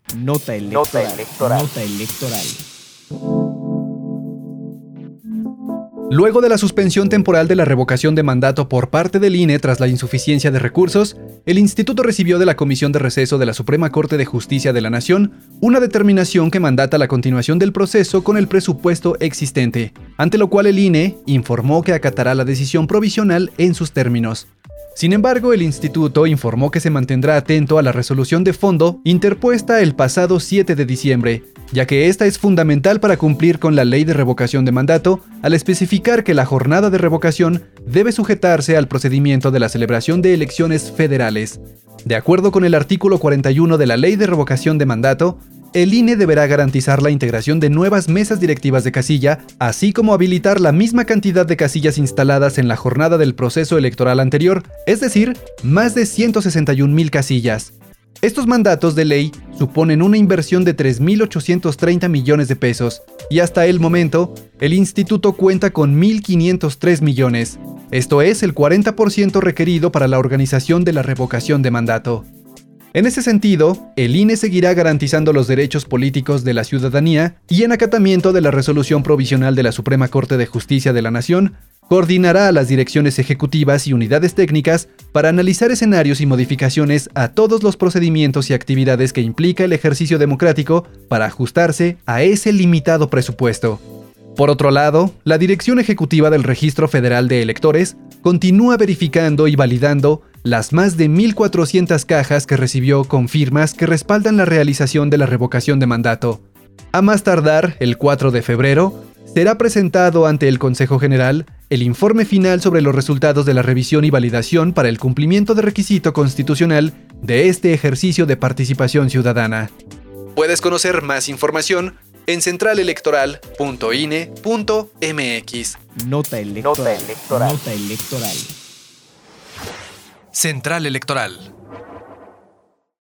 Nota electoral. Nota electoral. Luego de la suspensión temporal de la revocación de mandato por parte del INE tras la insuficiencia de recursos, el Instituto recibió de la Comisión de Receso de la Suprema Corte de Justicia de la Nación una determinación que mandata la continuación del proceso con el presupuesto existente, ante lo cual el INE informó que acatará la decisión provisional en sus términos. Sin embargo, el instituto informó que se mantendrá atento a la resolución de fondo interpuesta el pasado 7 de diciembre, ya que esta es fundamental para cumplir con la ley de revocación de mandato, al especificar que la jornada de revocación debe sujetarse al procedimiento de la celebración de elecciones federales. De acuerdo con el artículo 41 de la ley de revocación de mandato, el INE deberá garantizar la integración de nuevas mesas directivas de casilla, así como habilitar la misma cantidad de casillas instaladas en la jornada del proceso electoral anterior, es decir, más de 161,000 casillas. Estos mandatos de ley suponen una inversión de 3.830 millones de pesos, y hasta el momento, el instituto cuenta con 1.503 millones. Esto es el 40% requerido para la organización de la revocación de mandato. En ese sentido, el INE seguirá garantizando los derechos políticos de la ciudadanía y en acatamiento de la resolución provisional de la Suprema Corte de Justicia de la Nación, coordinará a las direcciones ejecutivas y unidades técnicas para analizar escenarios y modificaciones a todos los procedimientos y actividades que implica el ejercicio democrático para ajustarse a ese limitado presupuesto. Por otro lado, la Dirección Ejecutiva del Registro Federal de Electores continúa verificando y validando las más de 1.400 cajas que recibió con firmas que respaldan la realización de la revocación de mandato. A más tardar, el 4 de febrero, será presentado ante el Consejo General el informe final sobre los resultados de la revisión y validación para el cumplimiento de requisito constitucional de este ejercicio de participación ciudadana. Puedes conocer más información en centralelectoral.ine.mx. Nota electoral. Nota electoral. Central Electoral.